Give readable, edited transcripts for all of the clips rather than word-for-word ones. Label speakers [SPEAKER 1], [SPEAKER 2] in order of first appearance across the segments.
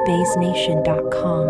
[SPEAKER 1] trendybassnation.com.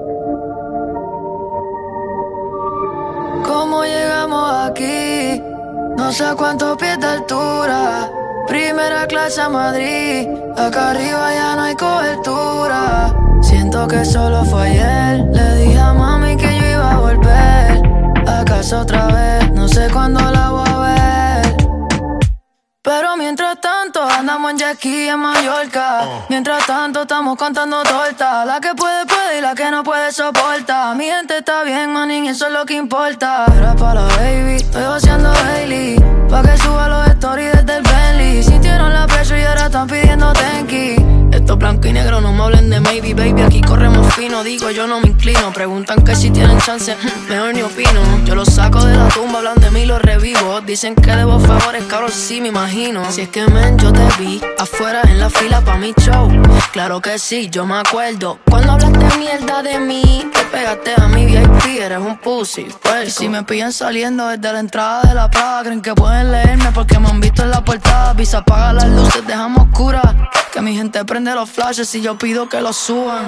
[SPEAKER 2] ¿Cómo llegamos aquí? No sé a cuántos pies de altura. Primera clase a Madrid. Acá arriba ya no hay cobertura. Siento que solo fue ayer. Le dije a mami que yo iba a volver. ¿Acaso otra vez? No sé cuándo la voy a ver. Pero mientras tanto andamos en jet ski en Mallorca. Mientras tanto estamos contando tortas. La que puede puede y la que no puede soporta. Mi gente está bien, manín, eso es lo que importa. Era para la baby, estoy vaciando Hailey. Pa' que suba los stories desde el Bentley. Sintieron la presión y ahora están pidiendo tenki. Estos blanco y negro no me hablen de maybe, baby. Aquí corremos fino, digo yo no me inclino. Preguntan que si tienen chance, mejor ni opino. Yo los saco de la tumba, hablan de mí, los revivo. Dicen que debo favores, cabrón, sí me imagino. Si es que men, yo te vi afuera en la fila pa' mi show. Claro que sí, yo me acuerdo. Cuando hablaste mierda de mí, te pegaste a mi VIP, eres un pussy, puerco. Y si me pillan saliendo desde la entrada de la Prada, creen que pueden leerme porque me han visto en la portada. Visa, apaga las luces, dejamos oscuras. Que mi gente prende los flashes y yo pido que los suban.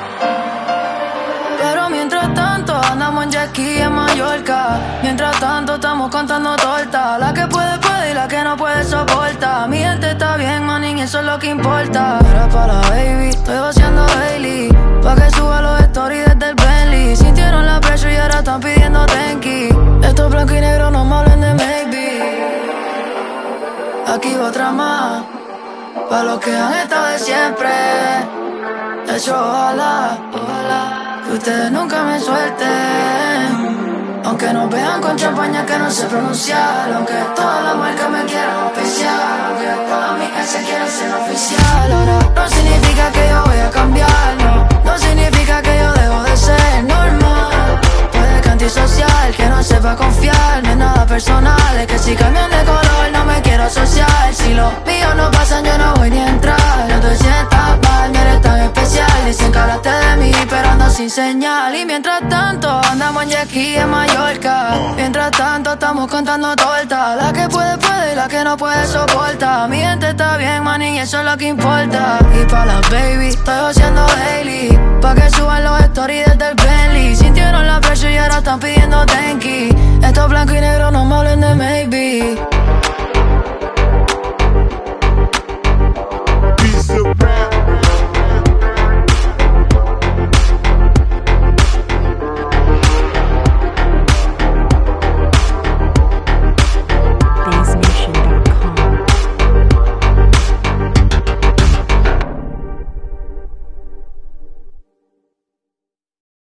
[SPEAKER 2] Pero mientras tanto andamos en jet ski en Mallorca. Mientras tanto estamos contando tortas. La que puede puede y la que no puede soporta. Mi gente está bien, manín, eso es lo que importa. Era para la baby, estoy vaciando Hailey. Pa' que suba los stories desde el Bentley. Sintieron la presión y ahora están pidiendo tenki. Estos blancos y negros no me hablen de maybe. Aquí va otra más. Pa' los que han estado de siempre. De hecho, ojalá que ustedes nunca me suelten. Aunque nos vean con champaña que no sé pronunciar. Aunque todas las marcas me quieran oficial. Aunque todas mis ex quieran ser oficial. Ahora no significa que yo voy a cambiar. No significa que yo dejo de ser normal. Puede que antisocial, que no sepa confiar. No es nada personal, es que si cambian de color no me quiero asociar. Si los míos no pasan yo no voy ni a entrar. No te sientas mal, no eres tan especial. Dicen que hablaste de mí pero ando sin señal. Y mientras tanto andamos en jet ski en Mallorca. Mientras tanto estamos contando tortas. La que puede puede y la que no puede soporta. Mi gente está bien, manín, y eso es lo que importa. Y pa' las baby estoy haciendo Hailey. Pa' que suban los stories desde el Bentley. Sintieron la presión y ahora están pidiendo tenki. Estos blancos y negros no me hablen de maybe.